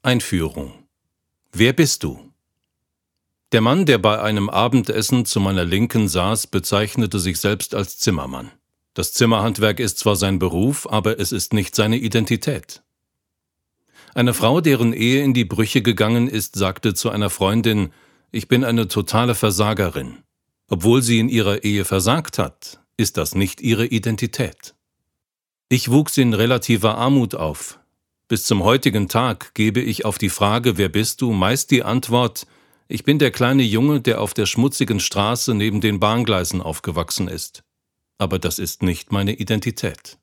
Einführung. Wer bist du? Der Mann, der bei einem Abendessen zu meiner Linken saß, bezeichnete sich selbst als Zimmermann. Das Zimmerhandwerk ist zwar sein Beruf, aber es ist nicht seine Identität. Eine Frau, deren Ehe in die Brüche gegangen ist, sagte zu einer Freundin: Ich bin eine totale Versagerin. Obwohl sie in ihrer Ehe versagt hat, ist das nicht ihre Identität. Ich wuchs in relativer Armut auf. Bis zum heutigen Tag gebe ich auf die Frage, wer bist du, meist die Antwort: Ich bin der kleine Junge, der auf der schmutzigen Straße neben den Bahngleisen aufgewachsen ist. Aber das ist nicht meine Identität.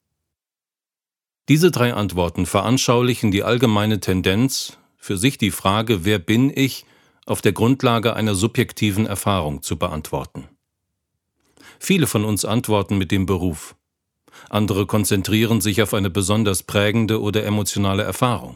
Diese 3 Antworten veranschaulichen die allgemeine Tendenz, für sich die Frage, wer bin ich, auf der Grundlage einer subjektiven Erfahrung zu beantworten. Viele von uns antworten mit dem Beruf. Andere konzentrieren sich auf eine besonders prägende oder emotionale Erfahrung.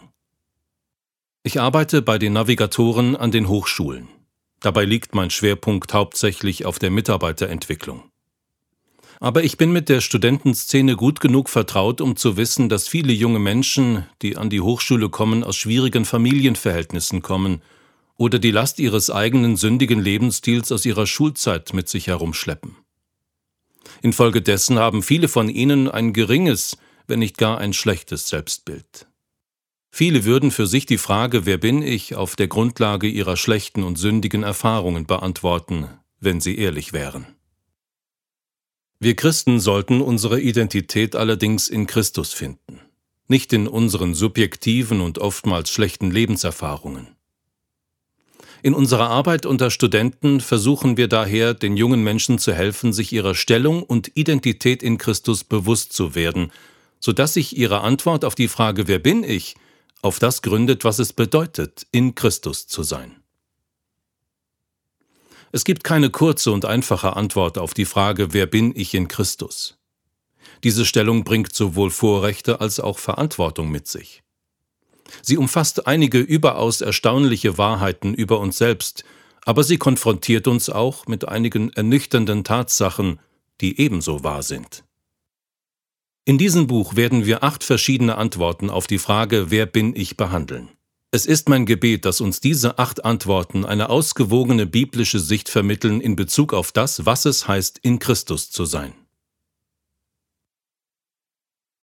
Ich arbeite bei den Navigatoren an den Hochschulen. Dabei liegt mein Schwerpunkt hauptsächlich auf der Mitarbeiterentwicklung. Aber ich bin mit der Studentenszene gut genug vertraut, um zu wissen, dass viele junge Menschen, die an die Hochschule kommen, aus schwierigen Familienverhältnissen kommen oder die Last ihres eigenen sündigen Lebensstils aus ihrer Schulzeit mit sich herumschleppen. Infolgedessen haben viele von ihnen ein geringes, wenn nicht gar ein schlechtes Selbstbild. Viele würden für sich die Frage, wer bin ich, auf der Grundlage ihrer schlechten und sündigen Erfahrungen beantworten, wenn sie ehrlich wären. Wir Christen sollten unsere Identität allerdings in Christus finden, nicht in unseren subjektiven und oftmals schlechten Lebenserfahrungen. In unserer Arbeit unter Studenten versuchen wir daher, den jungen Menschen zu helfen, sich ihrer Stellung und Identität in Christus bewusst zu werden, sodass sich ihre Antwort auf die Frage, wer bin ich, auf das gründet, was es bedeutet, in Christus zu sein. Es gibt keine kurze und einfache Antwort auf die Frage, wer bin ich in Christus. Diese Stellung bringt sowohl Vorrechte als auch Verantwortung mit sich. Sie umfasst einige überaus erstaunliche Wahrheiten über uns selbst, aber sie konfrontiert uns auch mit einigen ernüchternden Tatsachen, die ebenso wahr sind. In diesem Buch werden wir 8 verschiedene Antworten auf die Frage, wer bin ich, behandeln. Es ist mein Gebet, dass uns diese 8 Antworten eine ausgewogene biblische Sicht vermitteln in Bezug auf das, was es heißt, in Christus zu sein.